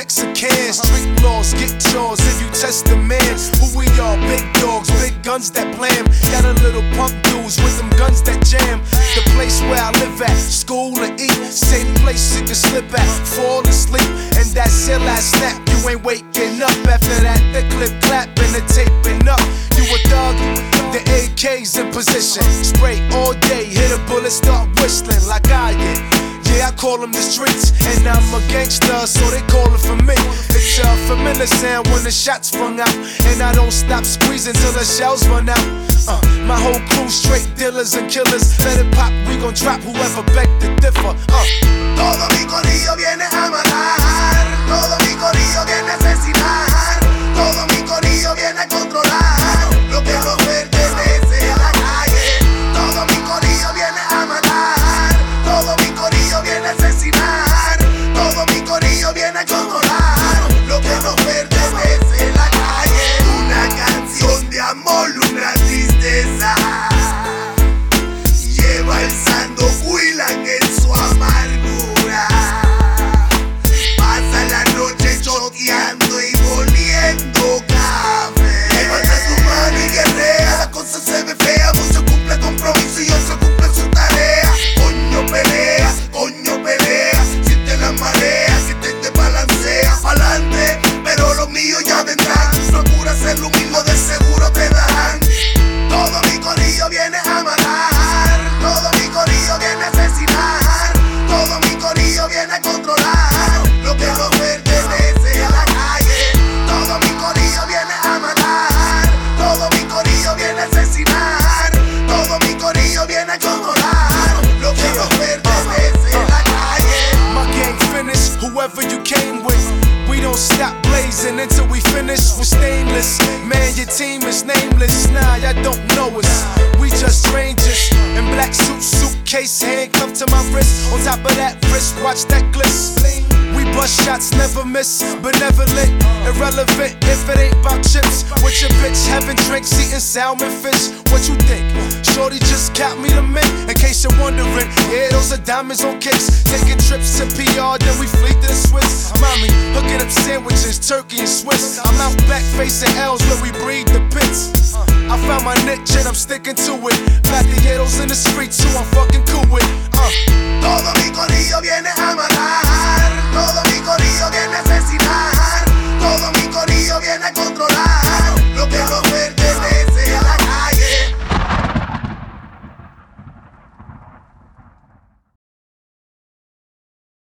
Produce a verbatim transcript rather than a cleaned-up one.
Mexicans. Street laws, get yours if you test the man. Who we are, big dogs, big guns that blam. Got a little punk dudes with them guns that jam. The place where I live at, school and eat. Same place you can slip at, fall asleep. And that's your last snap, you ain't waking up. After that, the clip clap and the taping up. You a thug, the A K's in position. Spray all day, hit a bullet, start whistling like I did. Yeah, I call them the streets, and I'm a gangster, so they call it for me. It's a familiar sound when the shots rung out, and I don't stop squeezing till the shells run out. Uh, my whole crew straight dealers and killers. Let it pop, we gon' drop whoever beg to differ. Uh. Todo mi corillo viene a matar, todo mi corillo viene a asesinar, todo mi corillo viene a controlar lo que nos pertenece a la calle. Todo mi corillo viene a matar, todo mi corillo viene a asesinar, todo mi corillo viene a controlar lo que nos pertenece a la calle. Una canción de amor, una tristeza, lleva el Sando Huilan en su amargura. Pasa la noche choteando y poniendo café. Levanta tu mano y guerrea, la cosa se ve fea. Muchos cumplen compromiso y otros cumplen su tarea. Coño pelea, coño pelea, siente la marea que te, te balancea. Pa'lante, pero los míos ya vendrán. Procura ser humilde, de seguro te darán. Todo mi corillo viene a matar, todo mi corillo viene a asesinar, todo mi corillo viene a controlar lo que nos pertenece a la calle. Todo mi corillo viene a matar, todo mi corillo viene a asesinar, todo mi corillo viene a controlar lo que nos pertenece a la calle. My gang finish, whoever you came with. We don't stop blazing until we finish. We're stainless, man, your team is nameless. Nah, y'all don't know us, we just strangers. In black suit, suitcase, handcuffed to my wrist. On top of that wrist, watch that gliss. We bust shots, never miss, benevolent, irrelevant if it ain't about chips. With your bitch having drinks, eating salmon fish. What you think? Shorty just got me the mint. In case you're wondering, yeah, those are diamonds on kicks. Taking trips to P R, then we flee to the Swiss. Mommy, hooking up sandwiches, turkey and Swiss. I'm out back facing L's where we breed the pits. I found my niche and I'm sticking to it. Gladiators in the streets who I'm fucking cool with. Uh. Todo mi corillo viene